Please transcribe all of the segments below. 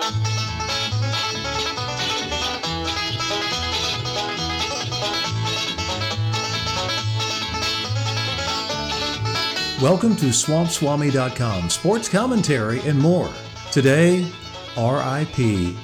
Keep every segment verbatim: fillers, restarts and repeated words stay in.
Welcome to Swamp Swami dot com, sports commentary and more. Today, R I P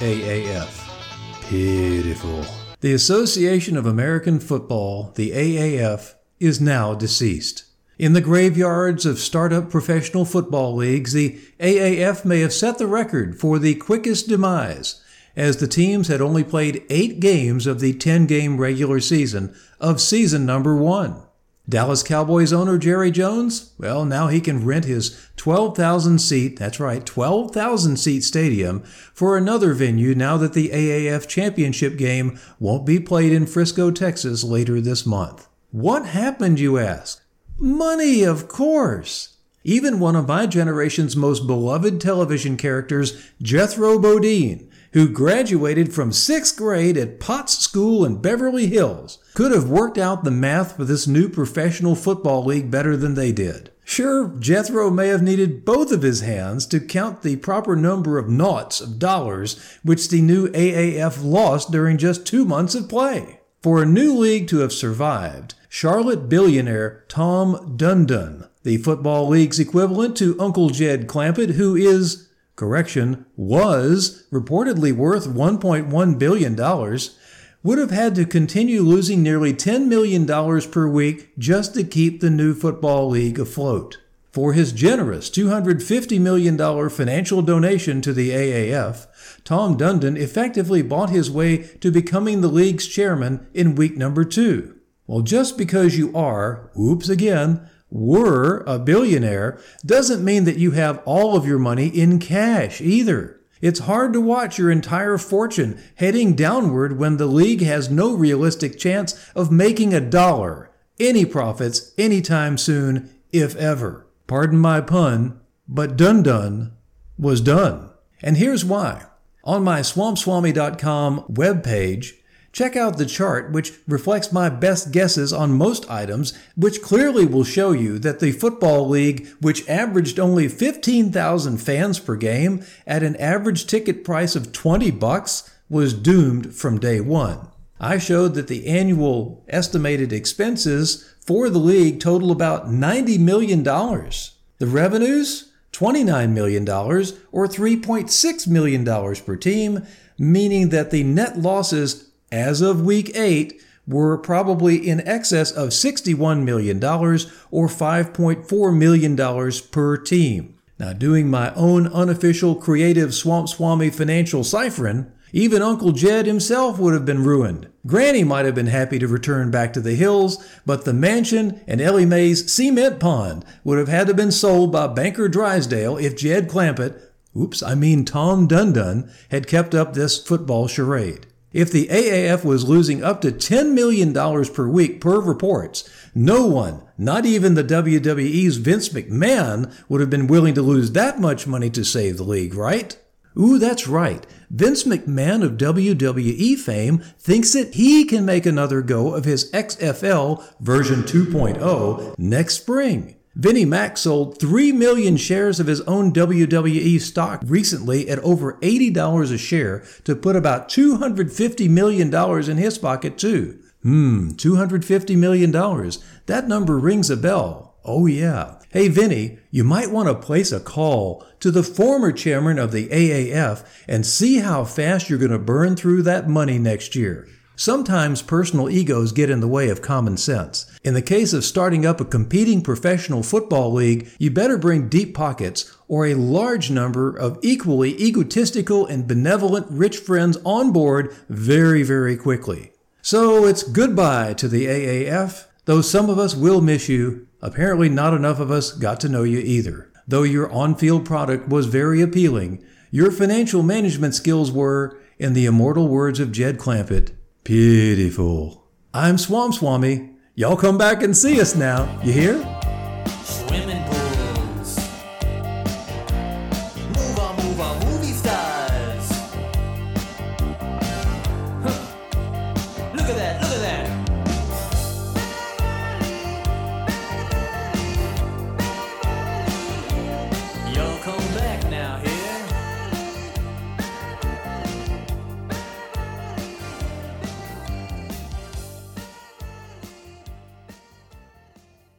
A A F. Pitiful. The Association of American Football, the A A F, is now deceased. In the graveyards of startup professional football leagues, the A A F may have set the record for the quickest demise, as the teams had only played eight games of the ten-game regular season of season number one. Dallas Cowboys owner Jerry Jones, well, now he can rent his twelve thousand seat, that's right, twelve thousand seat stadium for another venue now that the A A F championship game won't be played in Frisco, Texas later this month. What happened, you ask? Money, of course. Even one of my generation's most beloved television characters, Jethro Bodine, who graduated from sixth grade at Potts School in Beverly Hills, could have worked out the math for this new professional football league better than they did. Sure, Jethro may have needed both of his hands to count the proper number of noughts of dollars which the new A A F lost during just two months of play. For a new league to have survived, Charlotte billionaire Tom Dundon, the football league's equivalent to Uncle Jed Clampett, who is... correction, was reportedly worth one point one billion dollars, would have had to continue losing nearly ten million dollars per week just to keep the new football league afloat. For his generous two hundred fifty million dollars financial donation to the A A F, Tom Dundon effectively bought his way to becoming the league's chairman in week number two. Well, just because you are, oops again, were a billionaire doesn't mean that you have all of your money in cash either. It's hard to watch your entire fortune heading downward when the league has no realistic chance of making a dollar, any profits, anytime soon, if ever. Pardon my pun, but Dundon was done. And here's why. On my Swamp Swami dot com webpage, check out the chart, which reflects my best guesses on most items, which clearly will show you that the Football League, which averaged only fifteen thousand fans per game at an average ticket price of twenty bucks, was doomed from day one. I showed that the annual estimated expenses for the league total about ninety million dollars. The revenues? twenty-nine million dollars, or three point six million dollars per team, meaning that the net losses as of week eight, were probably in excess of sixty-one million dollars or five point four million dollars per team. Now, doing my own unofficial creative Swamp Swami financial ciphering, even Uncle Jed himself would have been ruined. Granny might have been happy to return back to the hills, but the mansion and Ellie Mae's cement pond would have had to have been sold by Banker Drysdale if Jed Clampett, oops, I mean Tom Dundon, had kept up this football charade. If the A A F was losing up to ten million dollars per week per reports, no one, not even the W W E's Vince McMahon, would have been willing to lose that much money to save the league, right? Ooh, that's right. Vince McMahon of W W E fame thinks that he can make another go of his X F L version two point oh next spring. Vinnie Mac sold three million shares of his own W W E stock recently at over eighty dollars a share to put about two hundred fifty million dollars in his pocket too. Hmm, two hundred fifty million dollars. That number rings a bell. Oh yeah. Hey Vinnie, you might want to place a call to the former chairman of the A A F and see how fast you're going to burn through that money next year. Sometimes personal egos get in the way of common sense. In the case of starting up a competing professional football league, you better bring deep pockets or a large number of equally egotistical and benevolent rich friends on board very, very quickly. So it's goodbye to the A A F. Though some of us will miss you, apparently not enough of us got to know you either. Though your on-field product was very appealing, your financial management skills were, in the immortal words of Jed Clampett, pitiful. I'm Swamp Swami. Y'all come back and see us now. You hear?